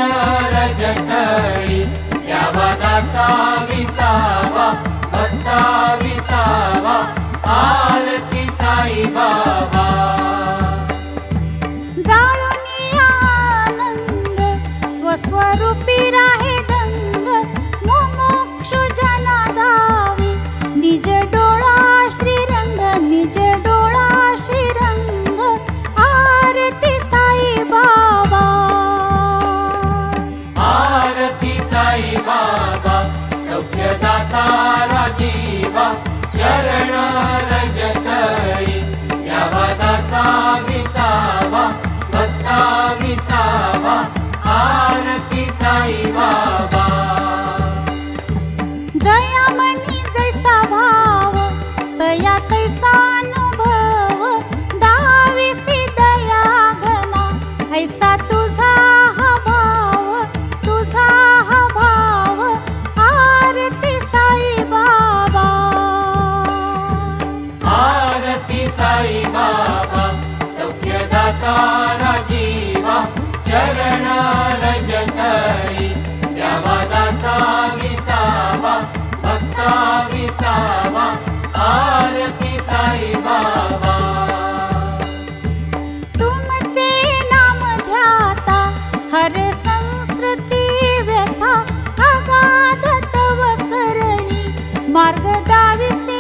रजतळी यावा दासा विसावा भक्ता विसावा आरती साई बाबा जाळूनी आनंद स्वस्वरूपी राहे दंग मुमुक्षु जना दावी निज डोळा श्रीरंग निज डोळा श्रीरंग आरती साई बाबा आरती साई बाबा सौख्यदाता राजीवा चरण रजतळी यावा दासा विसावा भक्ता विसावा आरती साई बाबा जया मनी जैसा भाव तया तैसा अनुभव दाविसी दया घना ऐसा तुझा हा भाव आरती साई बाबा आरती साई बाबा सौख्यदाता राजीवा चरण रजतळी यावा दासा विसावा भक्ता विसावा आरती साई बाबा तुमचे नाम ध्याता हर संस्कृती व्यथा अगाध तव करणी मार्ग दाविसी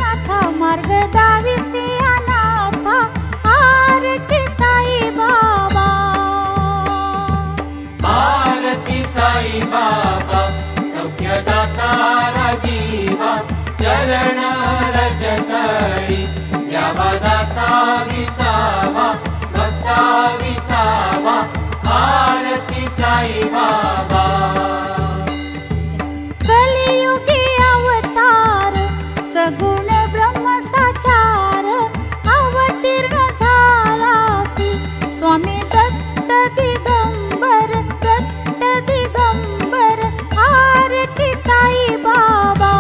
अनाथ आरती साई बाबा आरती साई बाबा सौख्यदाता राजीवा चरण रजतळी यावा दासा विसावा भक्ता विसावा आरती साई बाबा कलियुगी अवतार सगुण ब्रह्म साचार अवतीर्ण झालासी स्वामी दत्त दिगंबर आरती साई बाबा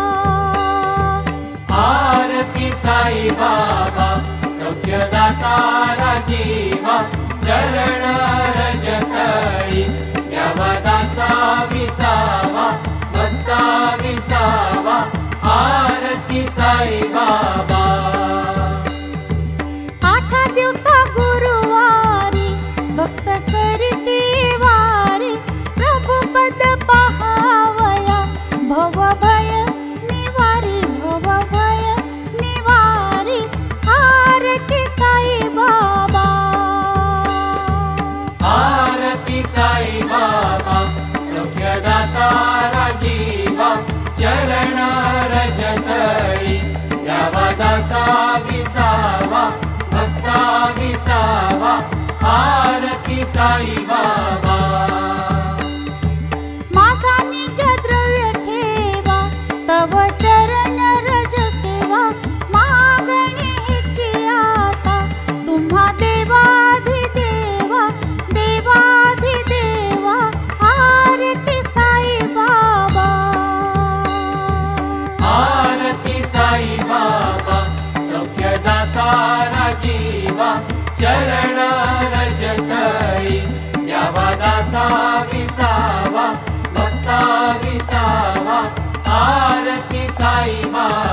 आरती साई बाबा सौख्यदाता राजीवा चरण रजतळी यावा दासा विसावा भक्ता विसावा आरती साई बाबा 8 दिवसा गुरुवारी भक्त करती वारी प्रभुपद पहावया भवभय निवारी आरती साई बाबा आरती साई बाबा सौख्यदाता राजीवा चरण रजतळी यावा दासा विसावा भक्ता विसावा आरती साई बाबा माझा निज द्रव्य ठेवा तव चरण रज सेवा मागणी हिची आता तुम्हा देवाधिदेवा आरती साई बाबा आरती साई बाबा सौख्यदाता राजीवा चरण रजतळी यावा दासा विसावा भक्ता विसावा आरती साई बाबा